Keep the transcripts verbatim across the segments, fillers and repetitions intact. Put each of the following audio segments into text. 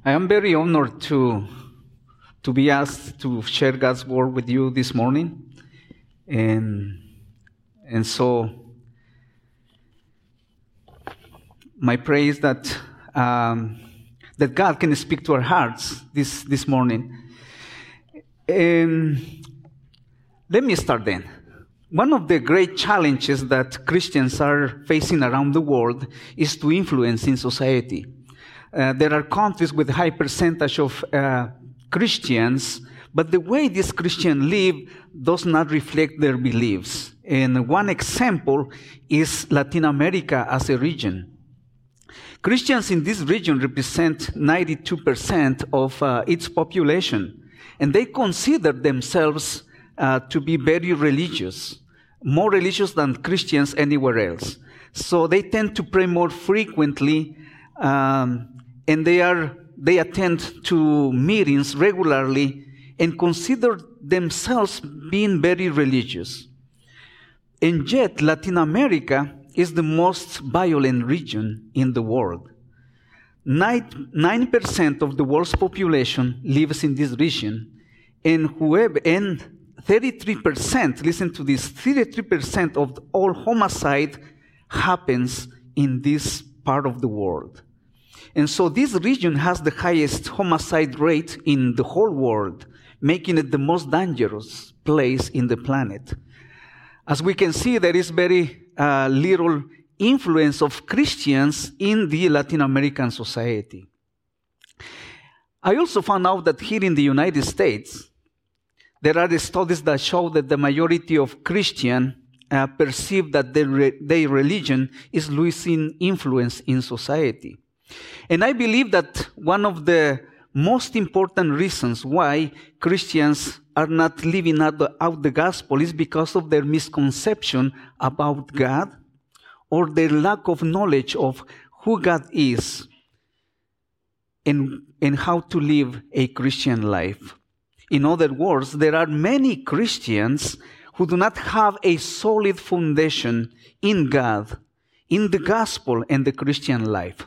I am very honored to, to be asked to share God's word with you this morning. And, and so my prayer is that, um, that God can speak to our hearts this, this morning. And let me start then. One of the great challenges that Christians are facing around the world is to influence in society. Uh, there are countries with a high percentage of uh, Christians, but the way these Christians live does not reflect their beliefs. And one example is Latin America as a region. Christians in this region represent ninety-two percent of uh, its population, and they consider themselves uh, to be very religious, more religious than Christians anywhere else. So they tend to pray more frequently, um, and they are they attend to meetings regularly and consider themselves being very religious. And yet, Latin America is the most violent region in the world. Nine percent of the world's population lives in this region, and whoever and thirty-three percent, listen to this, thirty-three percent of all homicide happens in this part of the world. And so this region has the highest homicide rate in the whole world, making it the most dangerous place in the planet. As we can see, there is very uh, little influence of Christians in the Latin American society. I also found out that here in the United States, there are studies that show that the majority of Christians uh, perceive that their, re- their religion is losing influence in society. And I believe that one of the most important reasons why Christians are not living out the, out the gospel is because of their misconception about God or their lack of knowledge of who God is and, and how to live a Christian life. In other words, there are many Christians who do not have a solid foundation in God, in the gospel and the Christian life.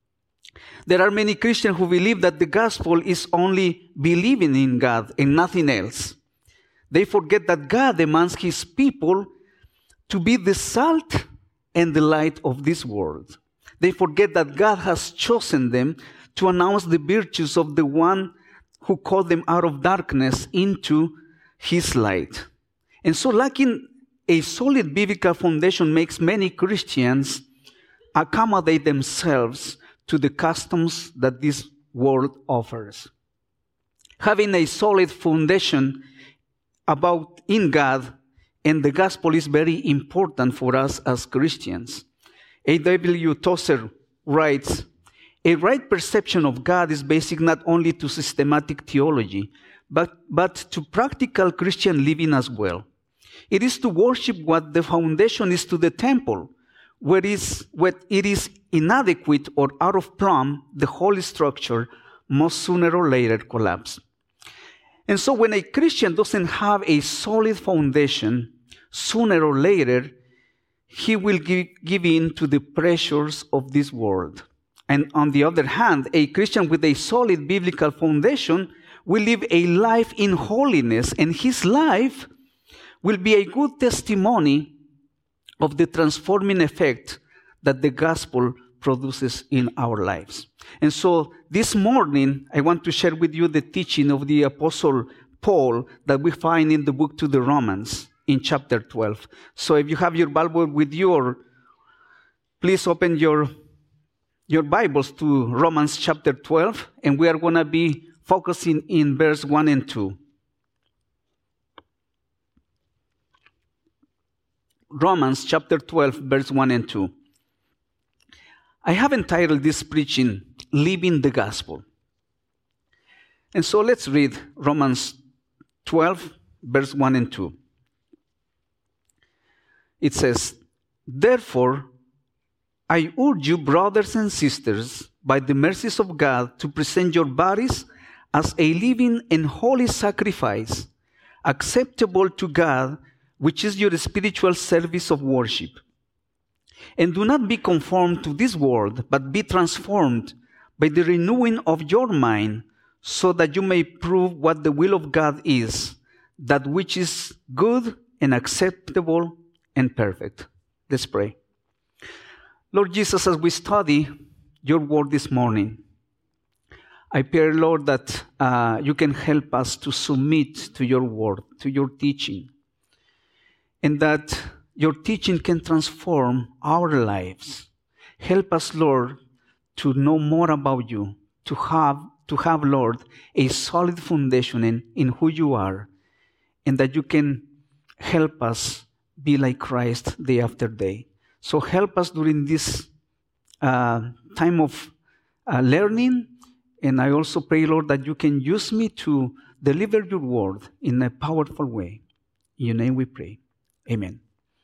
There are many Christians who believe that the gospel is only believing in God and nothing else. They forget that God demands his people to be the salt and the light of this world. They forget that God has chosen them to announce the virtues of the one who called them out of darkness into his light. And so lacking a solid biblical foundation makes many Christians accommodate themselves to the customs that this world offers. Having a solid foundation about in God and the gospel is very important for us as Christians. A W Tozer writes, a right perception of God is basic not only to systematic theology, but, but to practical Christian living as well. It is to worship what the foundation is to the temple, where is, where it is inadequate or out of plumb, the whole structure must sooner or later collapse. And so when a Christian doesn't have a solid foundation, sooner or later, he will give, give in to the pressures of this world. And on the other hand, a Christian with a solid biblical foundation will live a life in holiness, and his life will be a good testimony of the transforming effect that the gospel produces in our lives. And so this morning, I want to share with you the teaching of the Apostle Paul that we find in the book to the Romans in chapter twelve. So if you have your Bible with you, or please open your, your Bibles to Romans chapter twelve, and we are going to be focusing in verse one and two. Romans chapter twelve, verse one and two. I have entitled this preaching, Living the Gospel. And so let's read Romans twelve, verse one and two. It says, therefore, I urge you, brothers and sisters, by the mercies of God, to present your bodies as a living and holy sacrifice, acceptable to God, which is your spiritual service of worship. And do not be conformed to this world, but be transformed by the renewing of your mind, so that you may prove what the will of God is, that which is good and acceptable and perfect. Let's pray. Lord Jesus, as we study your word this morning, I pray, Lord, that uh, you can help us to submit to your word, to your teaching, and that your teaching can transform our lives. Help us, Lord, to know more about you, to have, to have, Lord, a solid foundation in, in who you are, and that you can help us be like Christ day after day. So help us during this uh, time of uh, learning, and I also pray, Lord, that you can use me to deliver your word in a powerful way. In your name we pray. Amen.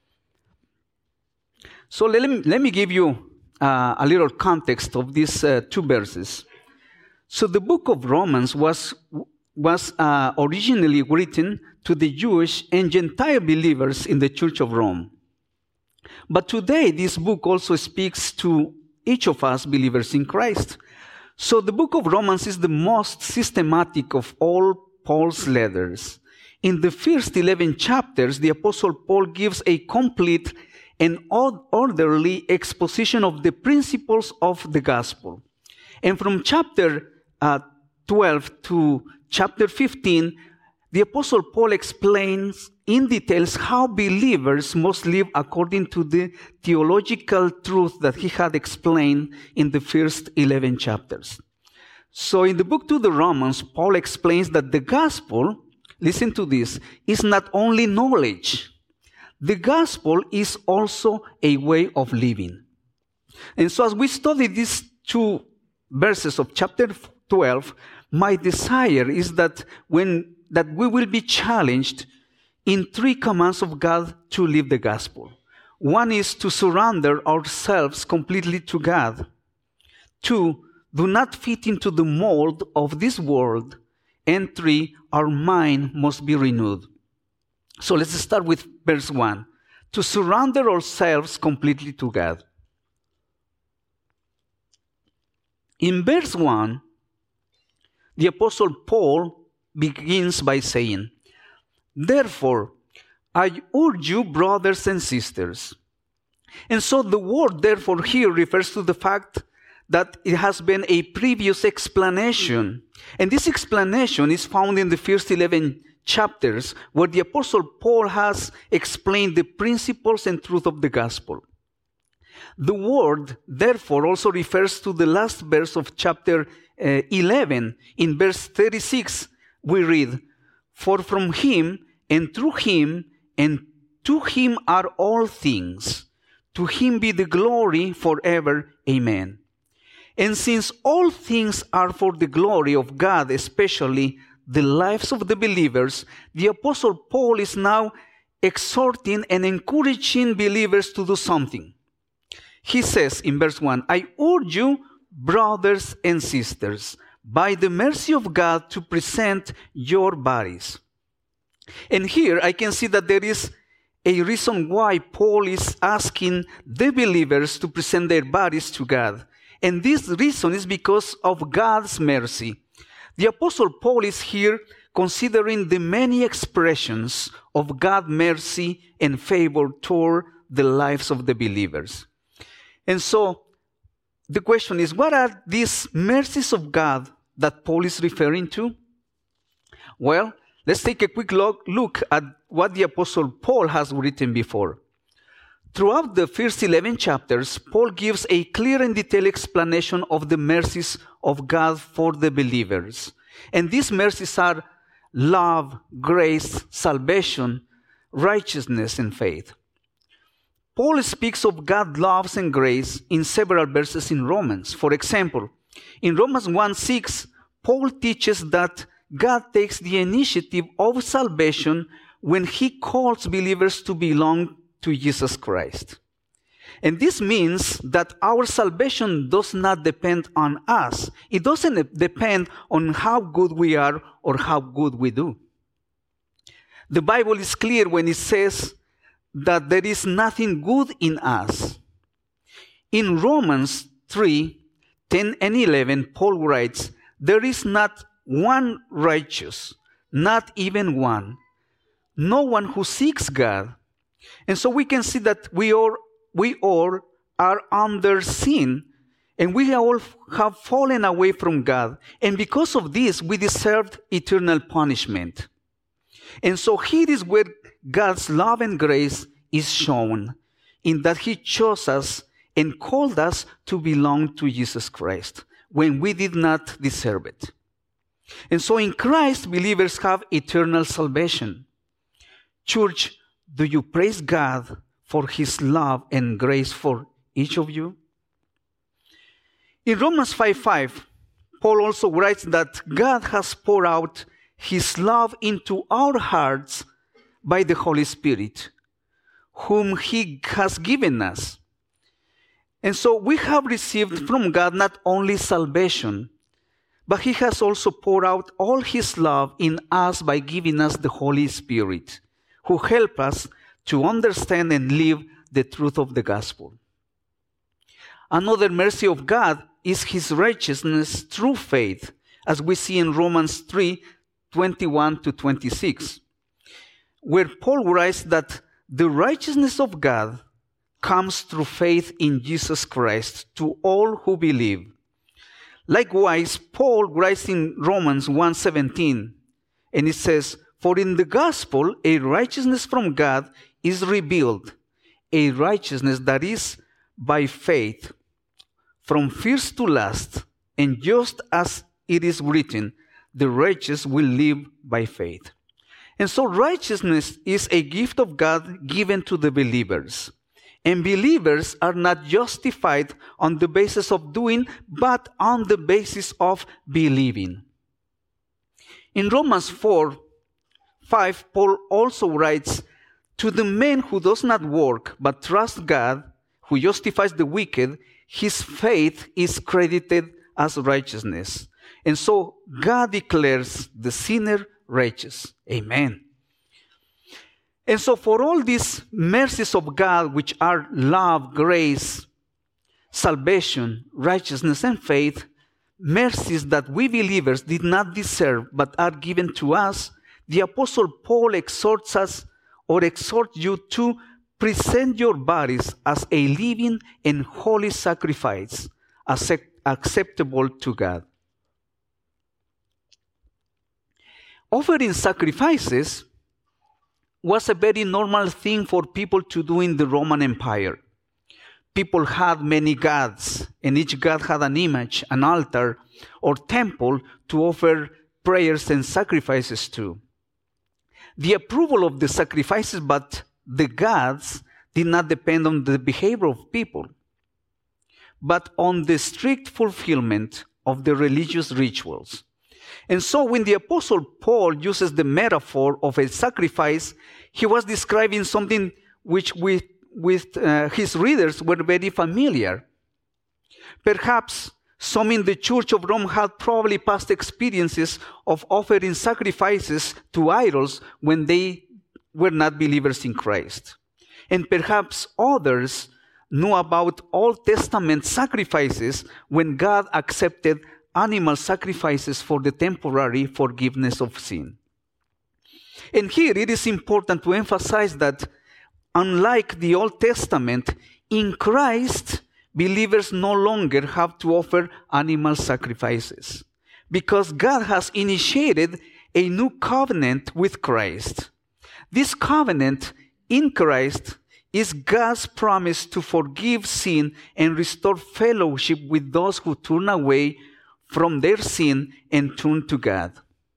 So let me, let me give you uh, a little context of these uh, two verses. So the book of Romans was, was uh, originally written to the Jewish and Gentile believers in the Church of Rome. But today, this book also speaks to each of us believers in Christ. So the book of Romans is the most systematic of all Paul's letters. In the first eleven chapters, the Apostle Paul gives a complete and orderly exposition of the principles of the gospel. And from chapter uh, twelve to chapter fifteen, the Apostle Paul explains in details how believers must live according to the theological truth that he had explained in the first eleven chapters. So in the book to the Romans, Paul explains that the gospel, listen to this, is not only knowledge. The gospel is also a way of living. And so as we study these two verses of chapter twelve, my desire is that when that we will be challenged in three commands of God to live the gospel. One is to surrender ourselves completely to God. Two, do not fit into the mold of this world. And three, our mind must be renewed. So let's start with verse one. To surrender ourselves completely to God. In verse one, the Apostle Paul begins by saying, "Therefore, I urge you, brothers and sisters." And so the word therefore here refers to the fact that it has been a previous explanation. And this explanation is found in the first eleven chapters, where the Apostle Paul has explained the principles and truth of the gospel. The word therefore also refers to the last verse of chapter uh, eleven. In verse thirty-six, we read, "For from him and through him and to him are all things. To him be the glory forever. Amen." And since all things are for the glory of God, especially the lives of the believers, the Apostle Paul is now exhorting and encouraging believers to do something. He says in verse one, "I urge you, brothers and sisters, by the mercy of God, to present your bodies." And here I can see that there is a reason why Paul is asking the believers to present their bodies to God. And this reason is because of God's mercy. The Apostle Paul is here considering the many expressions of God's mercy and favor toward the lives of the believers. And so the question is, what are these mercies of God that Paul is referring to? Well, let's take a quick look at what the Apostle Paul has written before. Throughout the first eleven chapters, Paul gives a clear and detailed explanation of the mercies of God for the believers. And these mercies are love, grace, salvation, righteousness, and faith. Paul speaks of God's love and grace in several verses in Romans. For example, in Romans one six, Paul teaches that God takes the initiative of salvation when he calls believers to belong to Jesus Christ. And this means that our salvation does not depend on us. It doesn't depend on how good we are or how good we do. The Bible is clear when it says that there is nothing good in us. In Romans three ten and eleven, Paul writes, "There is not one righteous, not even one. No one who seeks God." And so we can see that we all, we all are under sin, and we all have fallen away from God. And because of this, we deserved eternal punishment. And so here is where God's love and grace is shown, in that He chose us and called us to belong to Jesus Christ when we did not deserve it. And so in Christ, believers have eternal salvation. Church, do you praise God for His love and grace for each of you? In Romans five five, Paul also writes that God has poured out His love into our hearts by the Holy Spirit, whom He has given us. And so we have received from God not only salvation, but He has also poured out all His love in us by giving us the Holy Spirit, who help us to understand and live the truth of the gospel. Another mercy of God is His righteousness through faith, as we see in Romans three, twenty-one to twenty-six, where Paul writes that the righteousness of God comes through faith in Jesus Christ to all who believe. Likewise, Paul writes in Romans one seventeen, and it says, "For in the gospel a righteousness from God is revealed, a righteousness that is by faith, from first to last, and just as it is written, the righteous will live by faith." And so righteousness is a gift of God given to the believers. And believers are not justified on the basis of doing, but on the basis of believing. In Romans four five, Paul also writes, "To the man who does not work, but trusts God, who justifies the wicked, his faith is credited as righteousness." And so God declares the sinner righteous. Amen. And so for all these mercies of God, which are love, grace, salvation, righteousness, and faith, mercies that we believers did not deserve but are given to us, the Apostle Paul exhorts us or exhorts you to present your bodies as a living and holy sacrifice, acceptable to God. Offering sacrifices was a very normal thing for people to do in the Roman Empire. People had many gods, and each god had an image, an altar, or temple to offer prayers and sacrifices to. The approval of the sacrifices but the gods did not depend on the behavior of people, but on the strict fulfillment of the religious rituals. And so when the Apostle Paul uses the metaphor of a sacrifice, he was describing something which with, with uh, his readers were very familiar. Perhaps some in the Church of Rome had probably past experiences of offering sacrifices to idols when they were not believers in Christ. And perhaps others knew about Old Testament sacrifices when God accepted animal sacrifices for the temporary forgiveness of sin. And here it is important to emphasize that unlike the Old Testament, in Christ, believers no longer have to offer animal sacrifices because God has initiated a new covenant with Christ. This covenant in Christ is God's promise to forgive sin and restore fellowship with those who turn away from their sin and turn to God.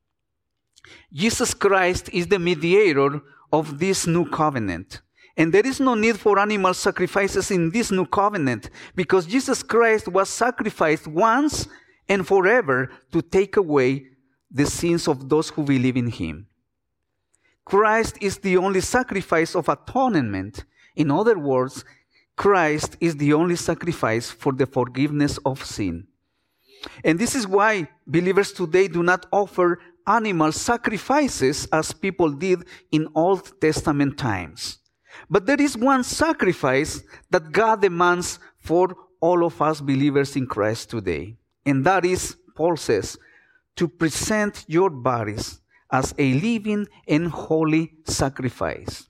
Jesus Christ is the mediator of this new covenant. And there is no need for animal sacrifices in this new covenant because Jesus Christ was sacrificed once and forever to take away the sins of those who believe in Him. Christ is the only sacrifice of atonement. In other words, Christ is the only sacrifice for the forgiveness of sin. And this is why believers today do not offer animal sacrifices as people did in Old Testament times. But there is one sacrifice that God demands for all of us believers in Christ today. And that is, Paul says, to present your bodies as a living and holy sacrifice.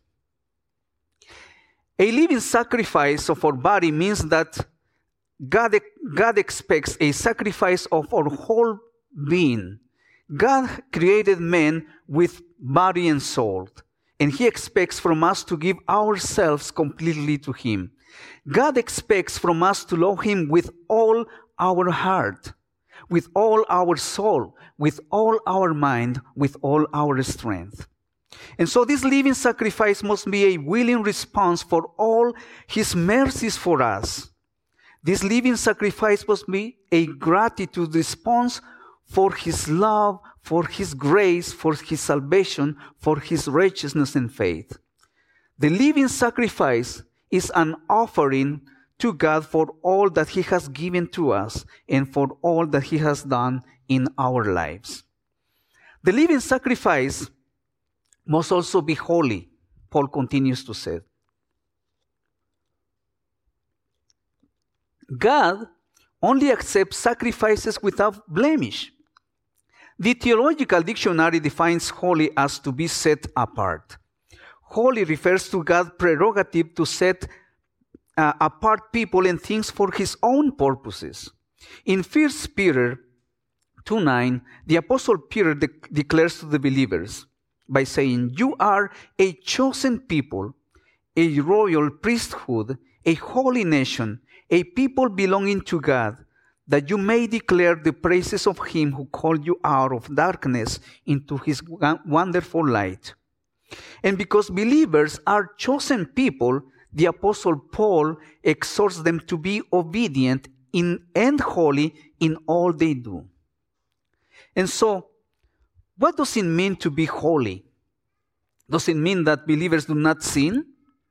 A living sacrifice of our body means that God, God expects a sacrifice of our whole being. God created man with body and soul, and He expects from us to give ourselves completely to Him. God expects from us to love Him with all our heart, with all our soul, with all our mind, with all our strength. And so this living sacrifice must be a willing response for all His mercies for us. This living sacrifice must be a gratitude response for His love, for His grace, for His salvation, for His righteousness and faith. The living sacrifice is an offering to God for all that He has given to us and for all that He has done in our lives. The living sacrifice must also be holy, Paul continues to say. God only accepts sacrifices without blemish. The Theological Dictionary defines holy as to be set apart. Holy refers to God's prerogative to set uh, apart people and things for His own purposes. In First Peter two nine, the Apostle Peter de- declares to the believers by saying, "You are a chosen people, a royal priesthood, a holy nation, a people belonging to God, that you may declare the praises of Him who called you out of darkness into His wonderful light." And because believers are chosen people, the Apostle Paul exhorts them to be obedient in, and holy in all they do. And so, what does it mean to be holy? Does it mean that believers do not sin?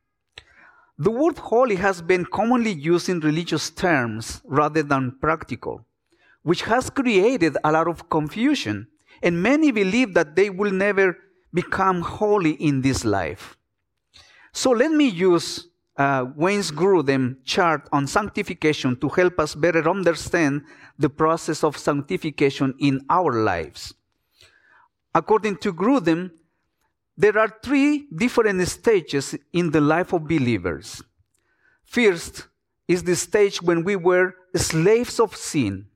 The word holy has been commonly used in religious terms rather than practical, which has created a lot of confusion, and many believe that they will never become holy in this life. So let me use uh, Wayne's Grudem chart on sanctification to help us better understand the process of sanctification in our lives. According to Grudem, there are three different stages in the life of believers. First is the stage when we were slaves of sin.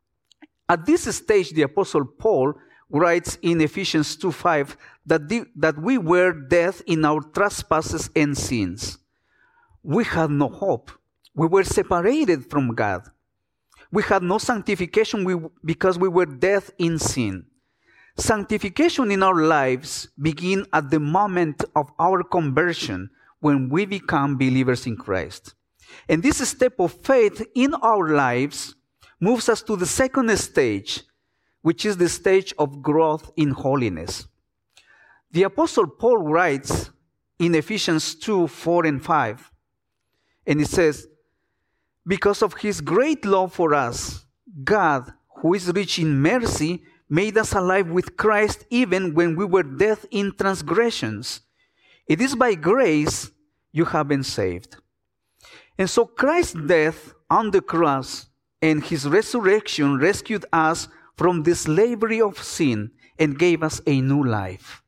At this stage, the Apostle Paul writes in Ephesians two five that, the, that we were dead in our trespasses and sins. We had no hope. We were separated from God. We had no sanctification because we were dead in sin. Sanctification in our lives begins at the moment of our conversion when we become believers in Christ. And this step of faith in our lives moves us to the second stage, which is the stage of growth in holiness. The Apostle Paul writes in Ephesians two four and five, and it says, "Because of His great love for us, God, who is rich in mercy, made us alive with Christ even when we were dead in transgressions. It is by grace you have been saved." And so Christ's death on the cross and His resurrection rescued us from the slavery of sin and gave us a new life.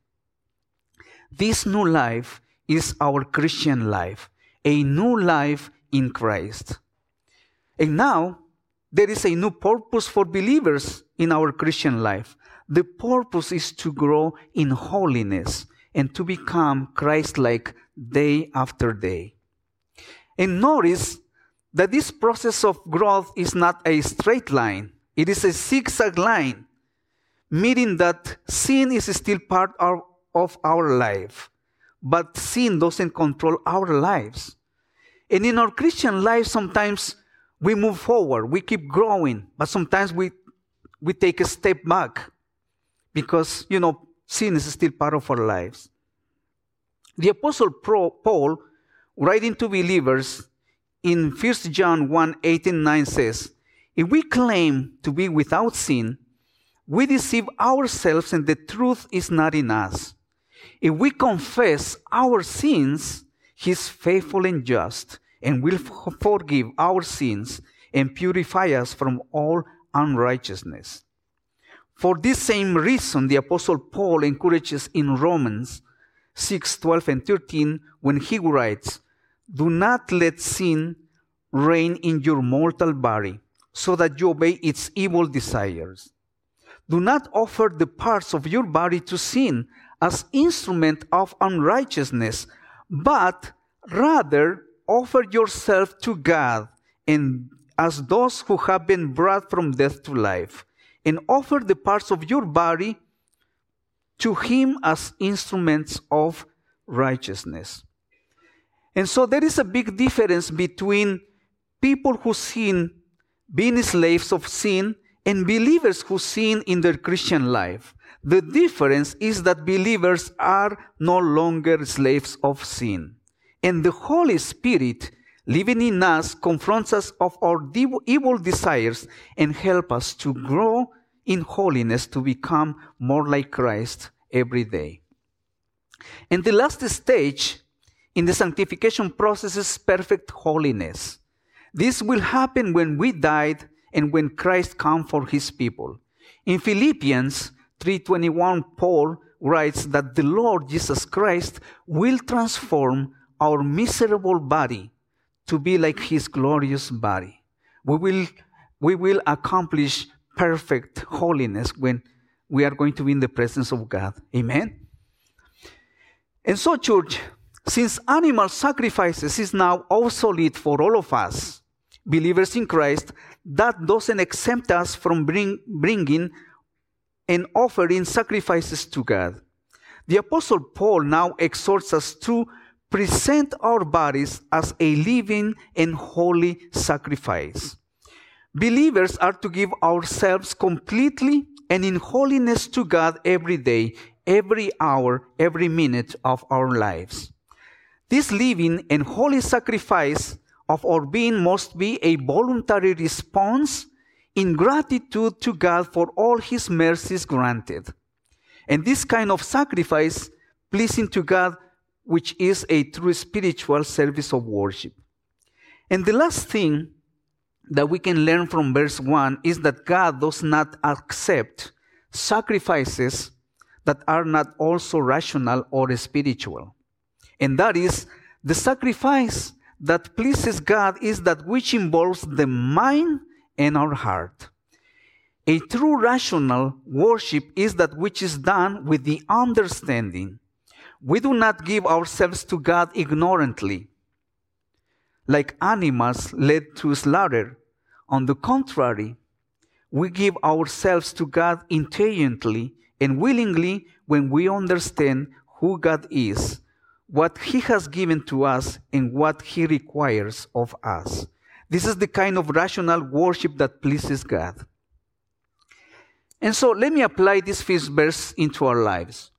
This new life is our Christian life, a new life in Christ. And now, there is a new purpose for believers in our Christian life. The purpose is to grow in holiness and to become Christ-like day after day. And notice that this process of growth is not a straight line. It is a zigzag line, meaning that sin is still part of, of our life, but sin doesn't control our lives. And in our Christian life, sometimes we move forward, we keep growing, but sometimes we we take a step back because, you know, sin is still part of our lives. The Apostle Paul, writing to believers in First John one eight and nine says, "If we claim to be without sin, we deceive ourselves and the truth is not in us. If we confess our sins, He is faithful and just and will forgive our sins and purify us from all unrighteousness. For this same reason, the Apostle Paul encourages in Romans six, twelve, and thirteen when he writes, "Do not let sin reign in your mortal body, so that you obey its evil desires. Do not offer the parts of your body to sin as instrument of unrighteousness, but rather offer yourself to God and as those who have been brought from death to life, and offer the parts of your body to Him as instruments of righteousness." And so there is a big difference between people who sin, being slaves of sin, and believers who sin in their Christian life. The difference is that believers are no longer slaves of sin. And the Holy Spirit living in us confronts us of our evil desires and helps us to grow in holiness to become more like Christ every day. And the last stage in the sanctification process is perfect holiness. This will happen when we died and when Christ comes for His people. In Philippians three twenty-one, Paul writes that the Lord Jesus Christ will transform our miserable body to be like His glorious body. We will, we will accomplish perfect holiness when we are going to be in the presence of God. Amen? And so, church, since animal sacrifices is now obsolete for all of us, believers in Christ, that doesn't exempt us from bring, bringing and offering sacrifices to God. The Apostle Paul now exhorts us to present our bodies as a living and holy sacrifice. Believers are to give ourselves completely and in holiness to God every day, every hour, every minute of our lives. This living and holy sacrifice of our being must be a voluntary response in gratitude to God for all His mercies granted. And this kind of sacrifice pleasing to God, which is a true spiritual service of worship. And the last thing that we can learn from verse one is that God does not accept sacrifices that are not also rational or spiritual. And that is, the sacrifice that pleases God is that which involves the mind and our heart. A true rational worship is that which is done with the understanding. We do not give ourselves to God ignorantly, like animals led to slaughter. On the contrary, we give ourselves to God intelligently and willingly when we understand who God is, what He has given to us, and what He requires of us. This is the kind of rational worship that pleases God. And so let me apply this first verse into our lives.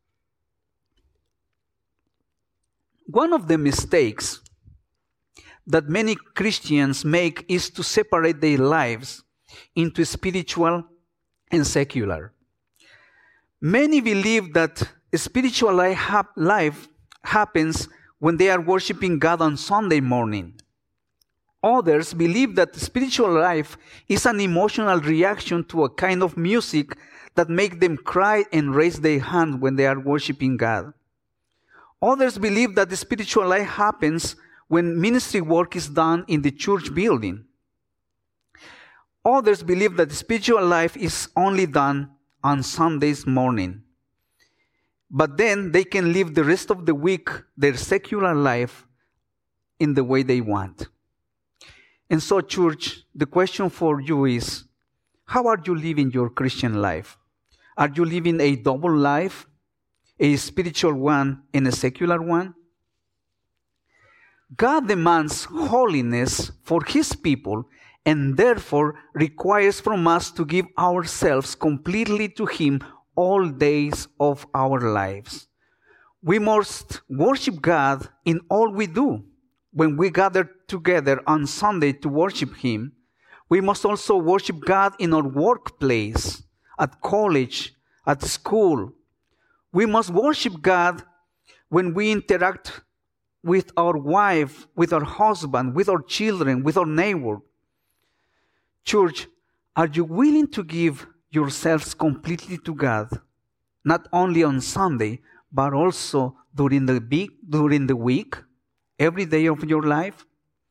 One of the mistakes that many Christians make is to separate their lives into spiritual and secular. Many believe that spiritual life happens when they are worshiping God on Sunday morning. Others believe that spiritual life is an emotional reaction to a kind of music that makes them cry and raise their hand when they are worshiping God. Others believe that the spiritual life happens when ministry work is done in the church building. Others believe that the spiritual life is only done on Sundays morning. But then they can live the rest of the week, their secular life, in the way they want. And so, church, the question for you is, how are you living your Christian life? Are you living a double life, a spiritual one and a secular one? God demands holiness for His people and therefore requires from us to give ourselves completely to Him all days of our lives. We must worship God in all we do. When we gather together on Sunday to worship Him, we must also worship God in our workplace, at college, at school. We must worship God when we interact with our wife, with our husband, with our children, with our neighbor. Church, are you willing to give yourselves completely to God, not only on Sunday, but also during the week, during the week, every day of your life?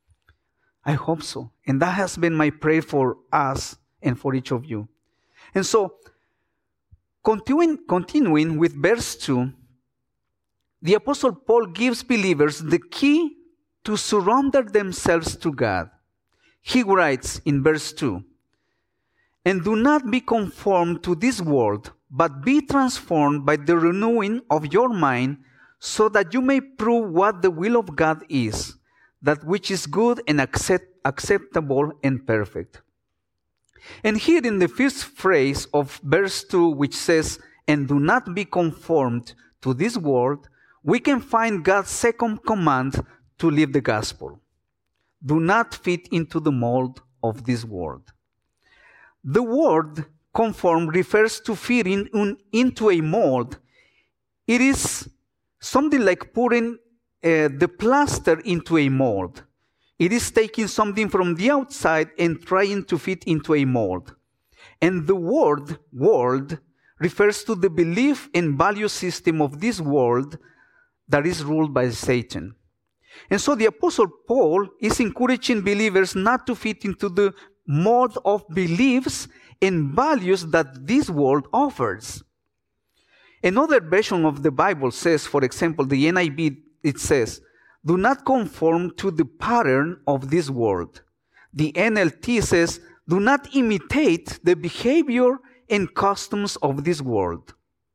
I hope so. And that has been my prayer for us and for each of you. And so, continuing, continuing with verse two, the Apostle Paul gives believers the key to surrender themselves to God. He writes in verse two, "And do not be conformed to this world, but be transformed by the renewing of your mind, so that you may prove what the will of God is, that which is good and accept, acceptable and perfect." And here in the first phrase of verse two, which says, "And do not be conformed to this world," we can find God's second command to live the gospel. Do not fit into the mold of this world. The word conform refers to fitting in, into a mold. It is something like putting uh, the plaster into a mold. It is taking something from the outside and trying to fit into a mold. And the word world refers to the belief and value system of this world that is ruled by Satan. And so the Apostle Paul is encouraging believers not to fit into the mold of beliefs and values that this world offers. Another version of the Bible says, for example, the N I V, it says, "Do not conform to the pattern of this world." The N L T says, "Do not imitate the behavior and customs of this world."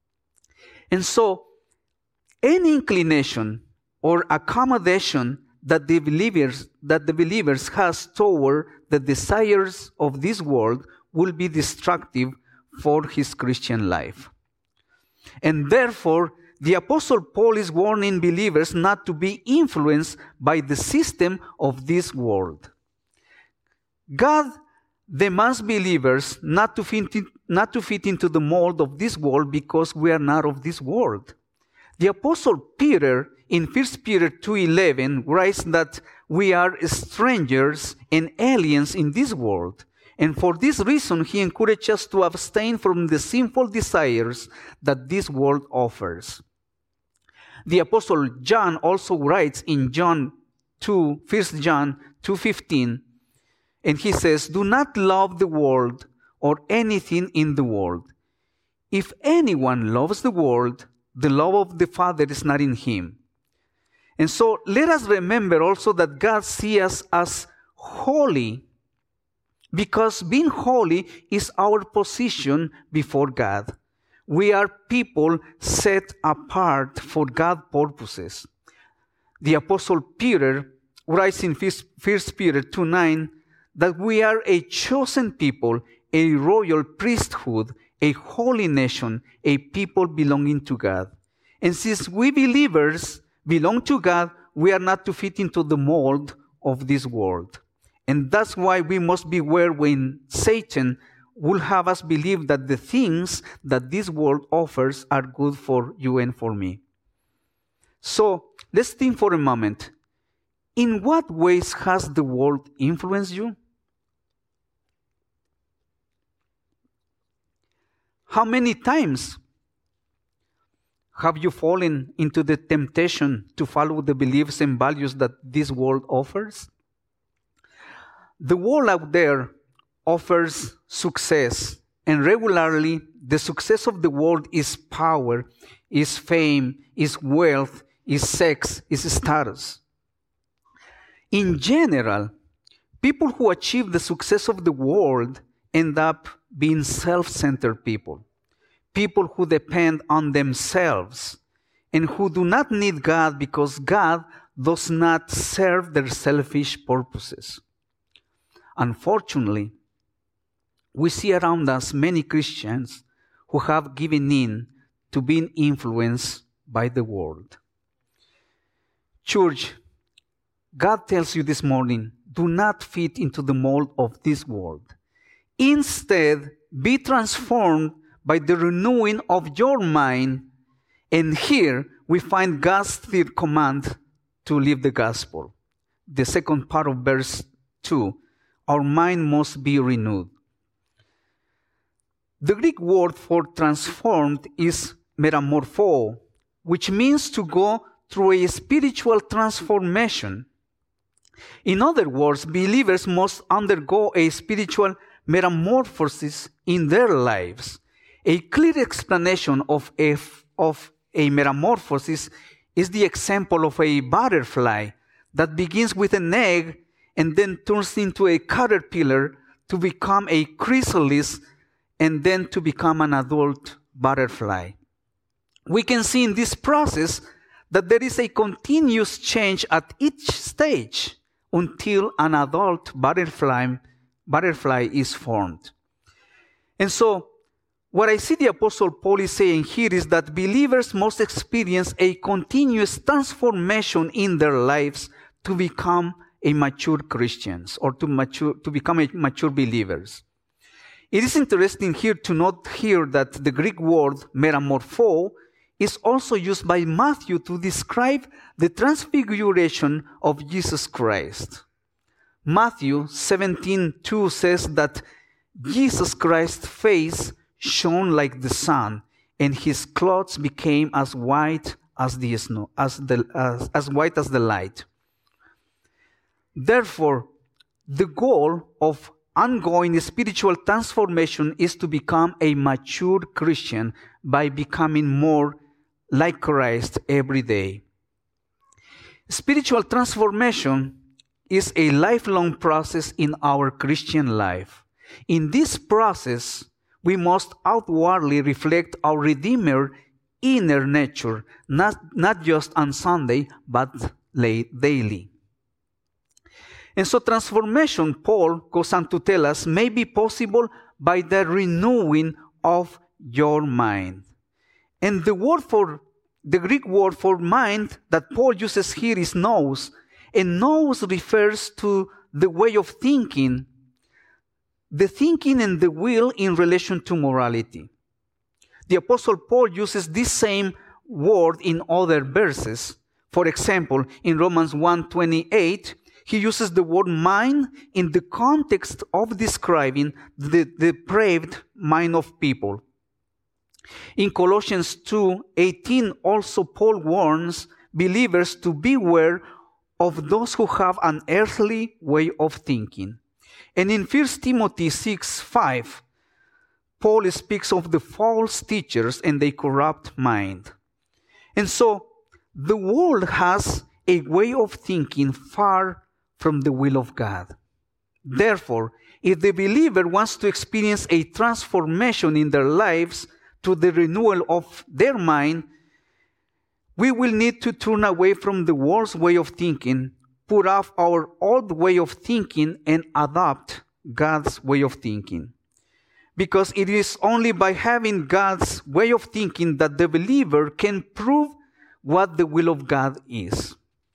And so, any inclination or accommodation that the believers that the believers has toward the desires of this world will be destructive for his Christian life. And therefore, the Apostle Paul is warning believers not to be influenced by the system of this world. God demands believers not to fit in, not to fit into the mold of this world because we are not of this world. The Apostle Peter in First Peter two eleven writes that we are strangers and aliens in this world. And for this reason, he encourages us to abstain from the sinful desires that this world offers. The Apostle John also writes in John two, First John two fifteen, and he says, "Do not love the world or anything in the world. If anyone loves the world, the love of the Father is not in him." And so let us remember also that God sees us as holy, because being holy is our position before God. We are people set apart for God's purposes. The Apostle Peter writes in First Peter two nine that we are a chosen people, a royal priesthood, a holy nation, a people belonging to God. And since we believers belong to God, we are not to fit into the mold of this world. And that's why we must beware when Satan will have us believe that the things that this world offers are good for you and for me. So let's think for a moment. In what ways has the world influenced you? How many times have you fallen into the temptation to follow the beliefs and values that this world offers? The world out there offers success, and regularly the success of the world is power, is fame, is wealth, is sex, is status. In general, people who achieve the success of the world end up being self-centered people. People who depend on themselves and who do not need God because God does not serve their selfish purposes. Unfortunately, we see around us many Christians who have given in to being influenced by the world. Church, God tells you this morning, do not fit into the mold of this world. Instead, be transformed by the renewing of your mind. And here we find God's third command to live the gospel. The second part of verse two our mind must be renewed. The Greek word for transformed is metamorpho, which means to go through a spiritual transformation. In other words, believers must undergo a spiritual metamorphosis in their lives. A clear explanation of a, of a metamorphosis is the example of a butterfly that begins with an egg and then turns into a caterpillar to become a chrysalis and then to become an adult butterfly. We can see in this process that there is a continuous change at each stage until an adult butterfly, butterfly is formed. And so, what I see the Apostle Paul is saying here is that believers must experience a continuous transformation in their lives to become a mature Christians or to mature to become a mature believers. It is interesting here to note here that the Greek word metamorpho is also used by Matthew to describe the transfiguration of Jesus Christ. Matthew seventeen two says that Jesus Christ's face shone like the sun, and his clothes became as white as the snow, as the as, as white as the light. Therefore, the goal of ongoing spiritual transformation is to become a mature Christian by becoming more like Christ every day. Spiritual transformation is a lifelong process in our Christian life. In this process, we must outwardly reflect our Redeemer inner nature, not, not just on Sunday, but daily. And so transformation, Paul goes on to tell us, may be possible by the renewing of your mind. And the word for, the Greek word for mind that Paul uses here is nous. And nous refers to the way of thinking, the thinking and the will in relation to morality. The Apostle Paul uses this same word in other verses. For example, in Romans one twenty-eight, he uses the word mind in the context of describing the depraved mind of people. In Colossians two eighteen, also Paul warns believers to beware of those who have an earthly way of thinking. And in First Timothy six five, Paul speaks of the false teachers and the corrupt mind. And so, the world has a way of thinking far from the will of God. Therefore, if the believer wants to experience a transformation in their lives to the renewal of their mind, we will need to turn away from the world's way of thinking, put off our old way of thinking, and adopt God's way of thinking. Because it is only by having God's way of thinking that the believer can prove what the will of God is.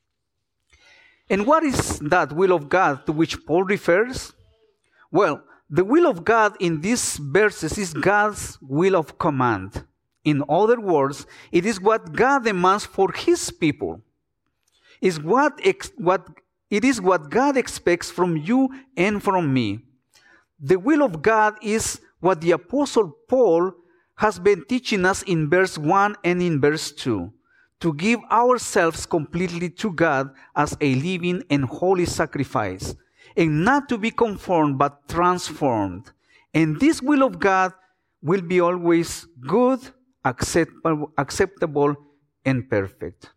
And what is that will of God to which Paul refers? Well, the will of God in these verses is God's will of command. In other words, it is what God demands for His people. Is what, ex- what, it is what God expects from you and from me. The will of God is what the Apostle Paul has been teaching us in verse one and in verse two. To give ourselves completely to God as a living and holy sacrifice, and not to be conformed but transformed. And this will of God will be always good, acceptable, acceptable and perfect.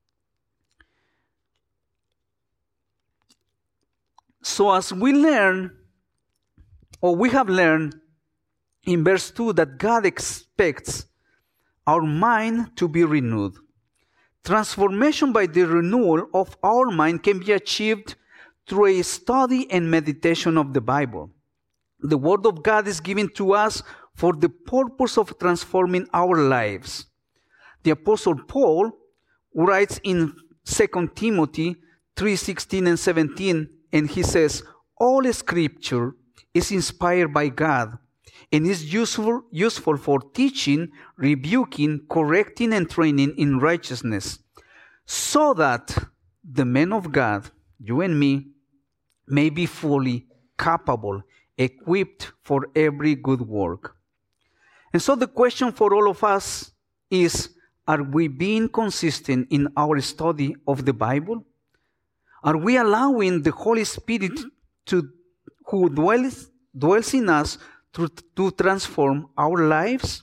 So as we learn, or we have learned in verse two that God expects our mind to be renewed. Transformation by the renewal of our mind can be achieved through a study and meditation of the Bible. The Word of God is given to us for the purpose of transforming our lives. The Apostle Paul writes in Second Timothy three sixteen and seventeen, and he says, all Scripture is inspired by God and is useful, useful for teaching, rebuking, correcting, and training in righteousness, so that the men of God, you and me, may be fully capable, equipped for every good work. And so the question for all of us is, are we being consistent in our study of the Bible? Are we allowing the Holy Spirit to, who dwells, dwells in us to, to transform our lives?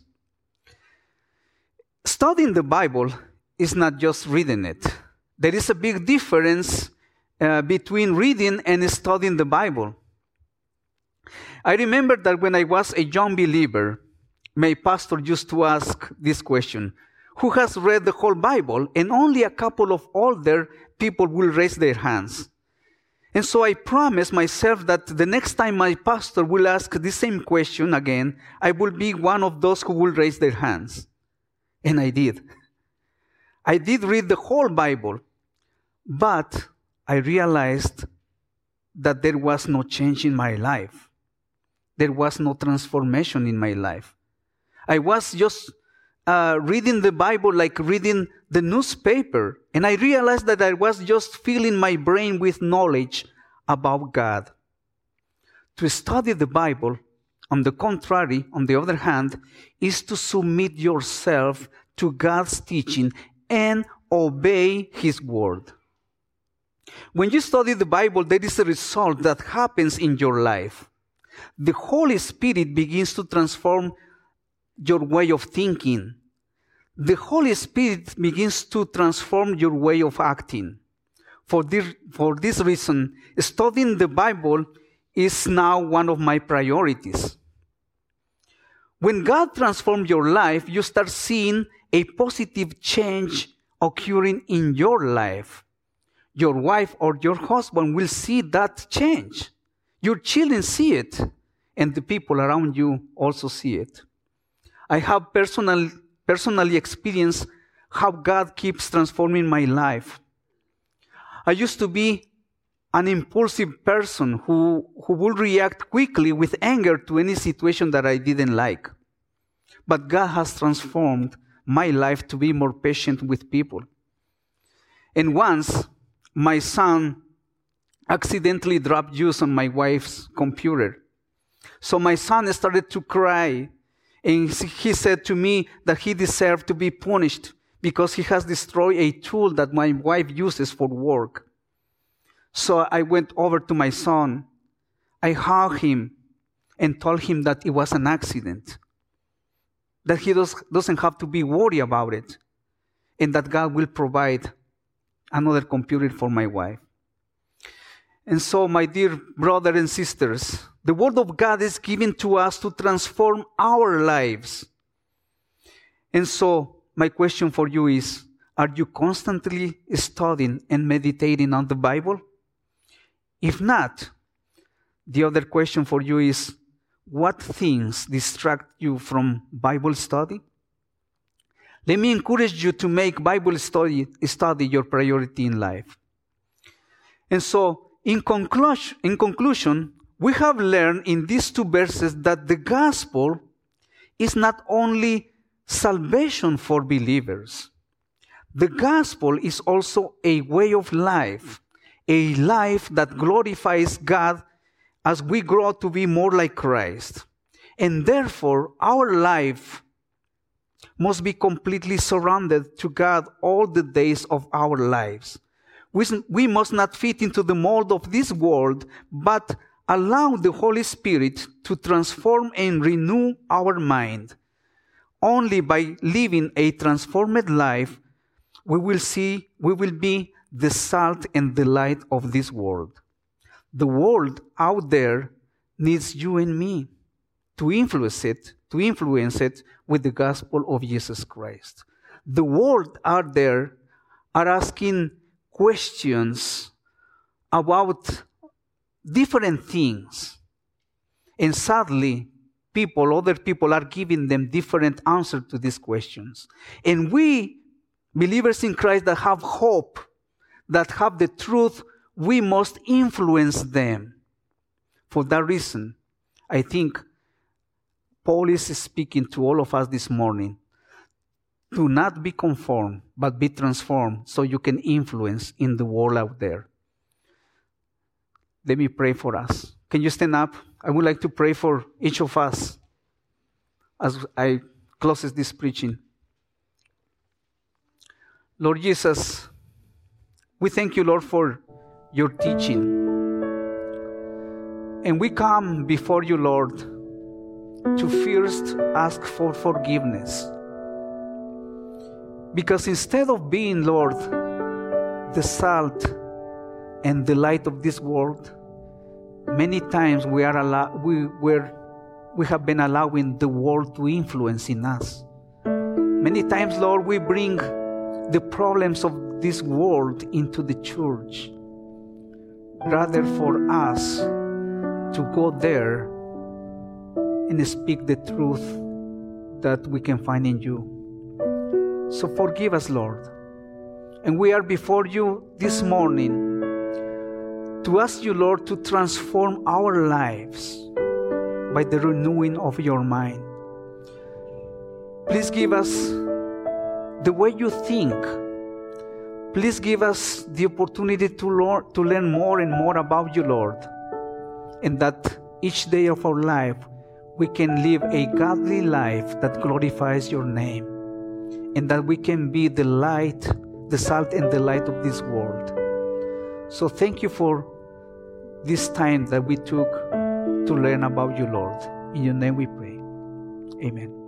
Studying the Bible is not just reading it. There is a big difference uh, between reading and studying the Bible. I remember that when I was a young believer, my pastor used to ask this question: who has read the whole Bible? And only a couple of older people will raise their hands. And so I promised myself that the next time my pastor will ask the same question again, I will be one of those who will raise their hands. And I did. I did read the whole Bible, but I realized that there was no change in my life. There was no transformation in my life. I was just uh, reading the Bible like reading the newspaper, and I realized that I was just filling my brain with knowledge about God. To study the Bible, on the contrary, on the other hand, is to submit yourself to God's teaching and obey His word. When you study the Bible, there is a result that happens in your life. The Holy Spirit begins to transform your way of thinking. The Holy Spirit begins to transform your way of acting. For this, for this reason, studying the Bible is now one of my priorities. When God transforms your life, you start seeing a positive change occurring in your life. Your wife or your husband will see that change. Your children see it, and the people around you also see it. I have personal, personally experienced how God keeps transforming my life. I used to be an impulsive person who, who would react quickly with anger to any situation that I didn't like. But God has transformed my life to be more patient with people. And once, my son accidentally dropped juice on my wife's computer. So my son started to cry, and he said to me that he deserved to be punished because he has destroyed a tool that my wife uses for work. So I went over to my son. I hugged him and told him that it was an accident, that he does, doesn't have to be worried about it, and that God will provide another computer for my wife. And so, my dear brothers and sisters, the Word of God is given to us to transform our lives. And so, my question for you is, are you constantly studying and meditating on the Bible? If not, the other question for you is, what things distract you from Bible study? Let me encourage you to make Bible study, study your priority in life. And so, in conclusion, in conclusion, we have learned in these two verses that the gospel is not only salvation for believers. The gospel is also a way of life, a life that glorifies God as we grow to be more like Christ. And therefore, our life must be completely surrendered to God all the days of our lives. We, we must not fit into the mold of this world, but allow the Holy Spirit to transform and renew our mind. Only by living a transformed life, we will see, we will be the salt and the light of this world. The world out there needs you and me to influence it, to influence it with the gospel of Jesus Christ. The world out there are asking questions about different things. And sadly, people, other people are giving them different answers to these questions. And we, believers in Christ that have hope, that have the truth, we must influence them. For that reason, I think Paul is speaking to all of us this morning. Do not be conformed, but be transformed so you can influence in the world out there. Let me pray for us. Can you stand up? I would like to pray for each of us as I close this preaching. Lord Jesus, we thank you, Lord, for your teaching. And we come before you, Lord, to first ask for forgiveness. Because instead of being, Lord, the salt and the light of this world, many times we are allow- we we're, we have been allowing the world to influence in us. Many times, Lord, we bring the problems of this world into the church, rather for us to go there and speak the truth that we can find in you. So forgive us, Lord. And we are before you this morning to ask you, Lord, to transform our lives by the renewing of your mind. Please give us the way you think. Please give us the opportunity to learn, to learn more and more about you, Lord, and that each day of our life we can live a godly life that glorifies your name, and that we can be the light, the salt and the light of this world. So thank you for this time that we took to learn about you, Lord. In your name we pray. Amen.